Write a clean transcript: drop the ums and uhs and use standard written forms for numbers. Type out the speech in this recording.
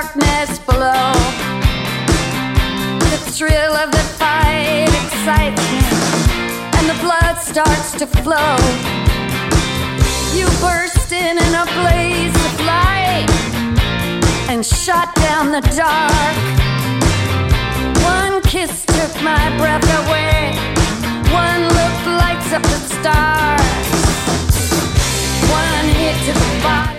darkness below. The thrill of the fight excites me, and the blood starts to flow. You burst in a blaze of light and shot down the dark. One kiss took my breath away. One look lights up the stars. One hit to the body.